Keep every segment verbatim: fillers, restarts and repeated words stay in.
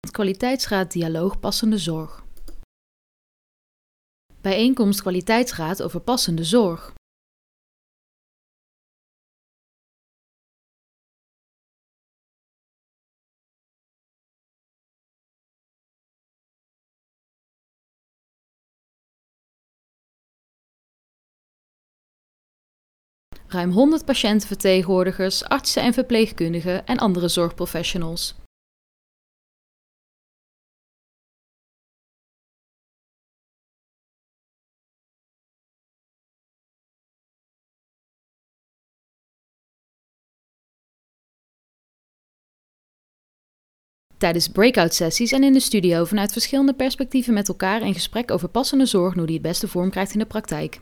Kwaliteitsraad Dialoog Passende Zorg. Bijeenkomst Kwaliteitsraad over passende zorg. Ruim honderd patiëntenvertegenwoordigers, artsen en verpleegkundigen en andere zorgprofessionals. Tijdens breakout-sessies en in de studio vanuit verschillende perspectieven met elkaar in gesprek over passende zorg en hoe die het beste vorm krijgt in de praktijk.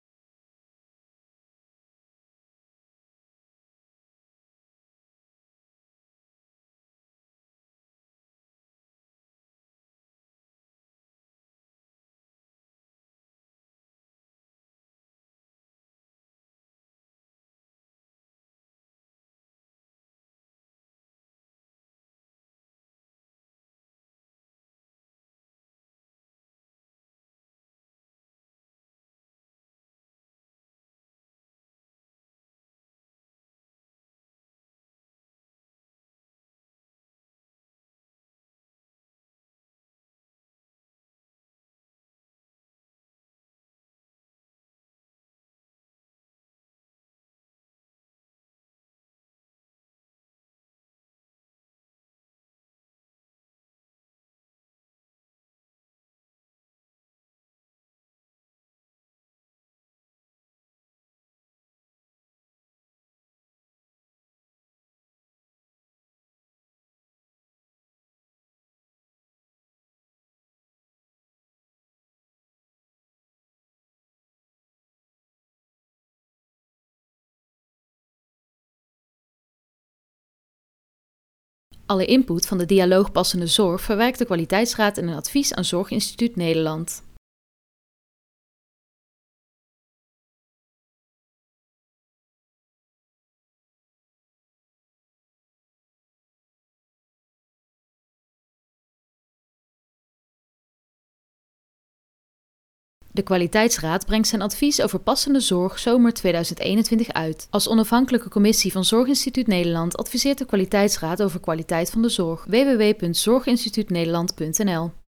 Alle input van de Dialoog Passende Zorg verwerkt de Kwaliteitsraad in een advies aan Zorginstituut Nederland. De Kwaliteitsraad brengt zijn advies over passende zorg zomer tweeduizend eenentwintig uit. Als onafhankelijke commissie van Zorginstituut Nederland adviseert de Kwaliteitsraad over kwaliteit van de zorg. w w w punt zorginstituutnederland punt n l